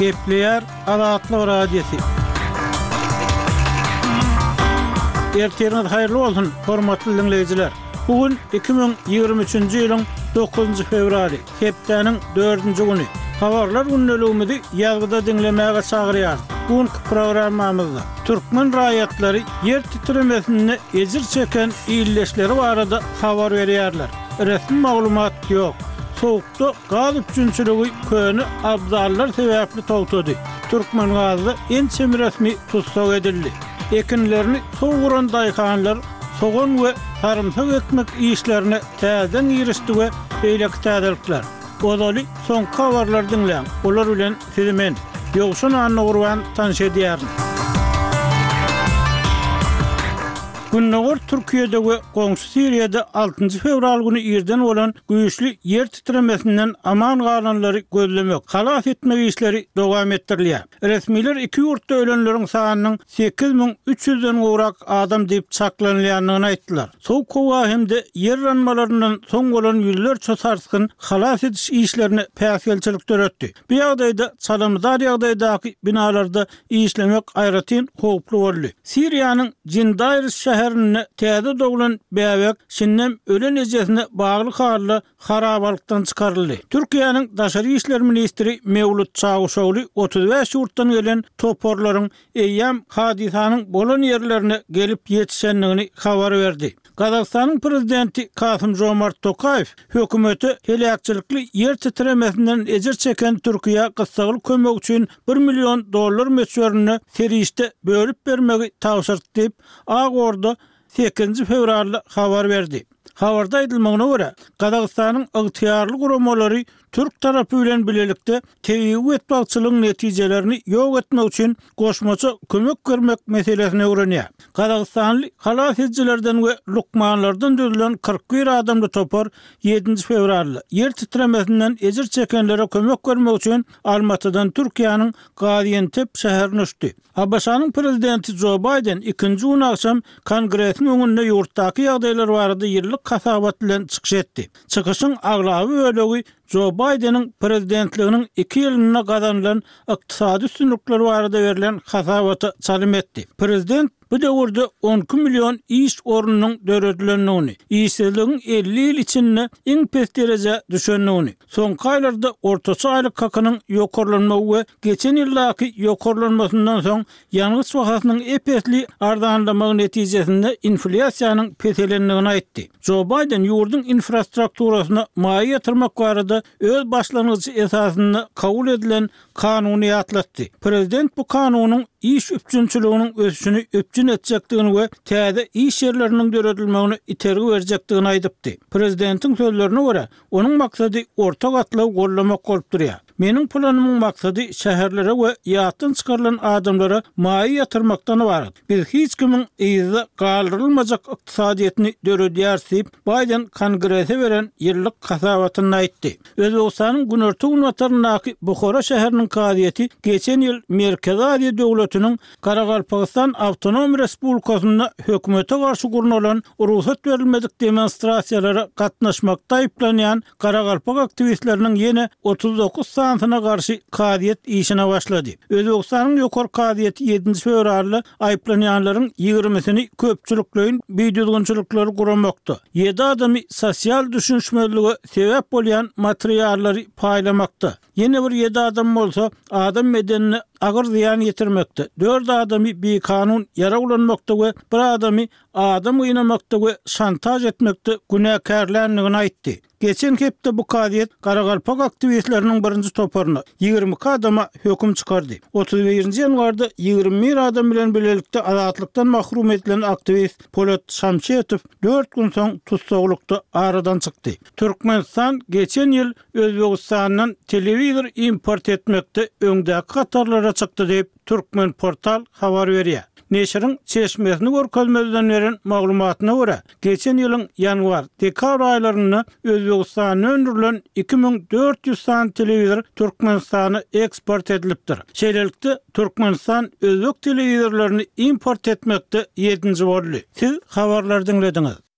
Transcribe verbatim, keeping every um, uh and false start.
Kepler Azatlyk Radiosu. Erteriniz hayırlı olsun, hormatly dinleyijiler. Bugün iki bin ýygrimi üçünji ýylyň dokuzunji fevraly, hepdeniň dördünji güni. Habarlar günnäligimizi ýazgyda dinlemäge çagyrýar. Bugünkü programmamyzda türkmen raýatlary ýer titremesine ejir çeken ýylleşleri barada habar berýärler. Resmi maglumat ýok. Soğukda gaz üçünçülüğü köni abzallar sebäpli togtady. Türkmen gazy ençe resmi tutsak edildi. Ekinlerini soğuran daýkanlar soğan we sarımsak ekmek işlerine täzen girişdi we beýleki täzelikler. Odaly soň habarlar dinleň. Olar bilen sizi men Ýogşan Anna Gurban tanış edýärin. Günnäger Türkiýede we goňşy Siriýede altynjy fevral güni ýerden bolan güýçli ýer titremesinden aman galanlary gözlemek, halas etmek işleri dowam etdirilýär. Resmiler iki ýurtda ölenleriň sanynyň sekiz bin üç ýüzden gowrak adam diýip çaklanýanyny aýtdylar. Sow kowa hemde ýer ranmalaryndan soň bolan ýüllerçe sarsgyn halas ediş işlerini päsgelçilik töretdi. Bu ýagdaýda çalamdar ýagdaýdaky binalarda işlemek aýratyn howply boldy. Siriýanyň Jindayr şäherine täze doglan bäwek şinnem ölen ejesine bagly harly harabalykdan çykaryldy. Türkiýanyň daşary işler ministri Mevlut Çavuşoğlu otuz beş ýurtdan gelen toporlaryň eýýam hadisanyň bolan ýerlerine gelip ýetişenligini habar berdi. Gazakstanyň prezidenti Kasym Jomart Tokayew hökümeti helakçylykly ýer titremesinden ejir çeken Türkiýe gysgaly kömek üçin bir million dollar meçberini serişde bölüp bermegi tawsyrdy diýip Agorda sekizinji fevralda habar berdi. Habarda aýdylmagyna görä, Gazakstanyň ygtyýarly guramalary Türk tarapy bilen bilelikde teýip etmekçiligiň netijelerini ýok etmek üçin goşmaça kömek bermek meselesine öwrenýär. Gazakstanly halas edicilerden we lukmanlardan düzülen kırk bir adamly topar ýedinji fevralda ýer titremesinden ejir çekenlere kömek bermek üçin Almatydan Türkiýanyň Gaziantep şäherine uçdy. Abaşanyň prezidenti Joe Biden ikinji gün akşam kongresiň öňünde ýurtdaky ýagdaýlar barada ýyllyk kasabat bilen çykyş etdi. Çykyşyň aglaby bölegi Joe Biden'in prezidentliginin iki yılına kazanılan iqtisadi üstünlükleri barada verilen hasabatı çalym etdi. Prezident bu döwürde on iki milyon iş ornunyň döredilendigini, işsizligiň elli ýyl içinde iň pes derece düşendigini, soňky aýlarda ortaça aýlyk hakynyň ýokarlanmagy we geçen ýyldaky ýokarlanmasyndan soň ýalňyz bahasynyň epesli arzanlamagy netijesinde inflasiýanyň peselendigini aýtdy. Joe Biden ýurdun infrastrukturasyna maýa ýatyrmak barada öz başlangyjy esasyny kabul edilen kanuny atlatdy. Prezident bu kanunyň iş üçünçülüğünün ösüşünü öpçün etjekdigini we täze iş ýerleriniň döredilmegini itergi berjekdigini aýdypdy. Prezidentin sözlerine görä, onuň maksady orta gatly gollamak bolup durýar. Meniň planymyň maksady şäherlere we ýatdan çykarylan adamlara maýa ýatyrmakdan ibaret. Biz hiç kimiň ýyzy galdyrylmajak ykdysadyetini döredýär diýip Biden kongrese beren ýyllyk kasabatyny aýtdy. Özbegistanyň Günerti gunwataryndaky Bukhara şäheriniň kaziýeti geçen ýyl Merkezi Aziýa döwletiniň Garagalpakstan Awtonom Respublikasynda hökümete garşy gurulan ruhsat berilmedik demonstrasiýalara gatnaşmakda aýplanýan Garagalpak aktivistleriniň ýene otuz dokuz sanatyna garşy kaziýet işine başlady. Özbegistanyň ýokary kaziýeti ýedinji fevralda aýplanýanlaryň ýygrmisini köpçülikleýin biýdüzgünçilikleri guramakda. ýedi adamy sosial düşünşmezligi sebäp bolýan materiallary paýlamakda. Ýene bir ýedi adam bolsa adam medenine agyr ziýan ýetirmekde. dört adamy bir kanun ýara ulanmakda we bir adamy adam gynnamakda we şantaj etmekde günäkärlärligini aýtdy. Geçen hepde bu kaziýet Garagalpak aktivistleriniň birinji toparyna ýygrimi adama höküm çykardy. otuz birinji ýanwarda ýygrimi bir adam bilen bilelikde azatlykdan mahrum edilen aktivist Polat Şamşetow dört gün soň tutsaklykda aradan çykdy. Türkmenistan geçen ýyl Özbegistanyň telewizor import etmekde öňdäki katarlara çykdy diýip Türkmen portal habar berýär. Neşriň çeşmesini görkezmezden beren maglumatyna görä, geçen ýylyň ýanwar dekabr aýlaryna Özbegistanyň öndürilen iki bin dört ýüz san telewizor Türkmenistana eksport edilipdir. Şeýlelikde Türkmenistan özbek telewizorlaryny import etmekde ýedinji boldy. Siz habarlar dinlediňiz.